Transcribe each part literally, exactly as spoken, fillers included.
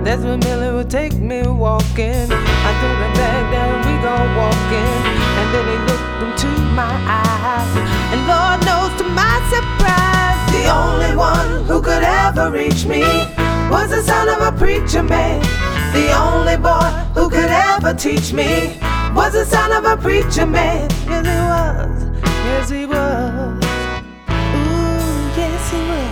Desmond Miller would take me walking. I threw the bag down, we go walking. And then he looked into my eyes, and Lord knows to my surprise, the only one who could ever reach me was the son of a preacher man. The only boy who could ever teach me was the son of a preacher man. Yes, he was. Yes, he was. Ooh, yes, he was.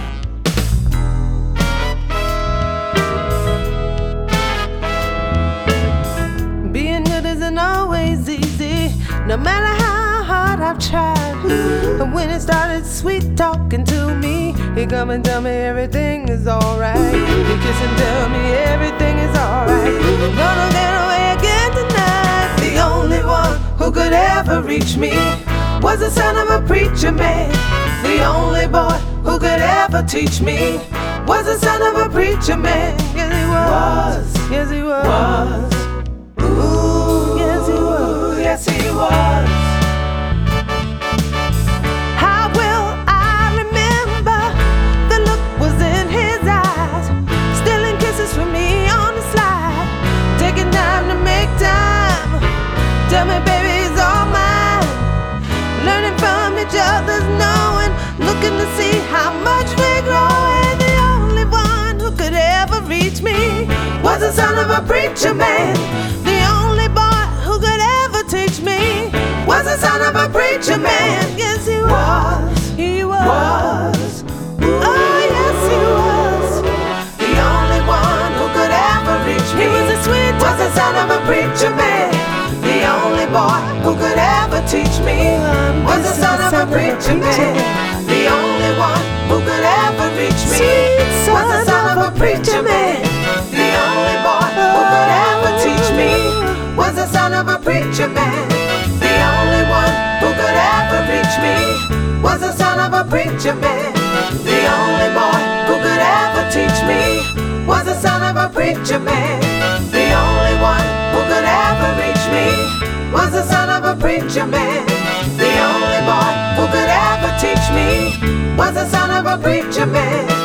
Being good isn't always easy, no matter how hard I've tried. But when it started sweet talking to me, he come and tell me everything is alright. He kiss and tell me everything is alright. Gonna get away again tonight. The only one who could ever reach me was the son of a preacher man. The only boy who could ever teach me was the son of a preacher man. Yes, he was. Yes, he was. was. Ooh, yes, he was. Yes, he was. How will I remember the look was in his eyes, stealing kisses from me on the slide, taking time to make time. Tell me, baby, it's all mine. Learning from each other's knowing, looking to see how much we're growing. The only one who could ever reach me was the son of a preacher man. The only boy who could ever teach me was the son of a preacher man. Yes, he was. He was. was. Oh, yes, he was. The only one who could ever reach me. He was a sweet was the son of a preacher man. The only boy who could ever teach me was the son of a preacher man. The only one who could ever reach me was the son of a preacher man. The only boy who could ever teach me was the son of a preacher man. The only one who could ever reach me was the son of a preacher man. The only boy who could ever teach me was the son of a preacher man. The only one who could ever reach me was the son of a preacher man. The only boy who could ever teach me was the son of a preacher man.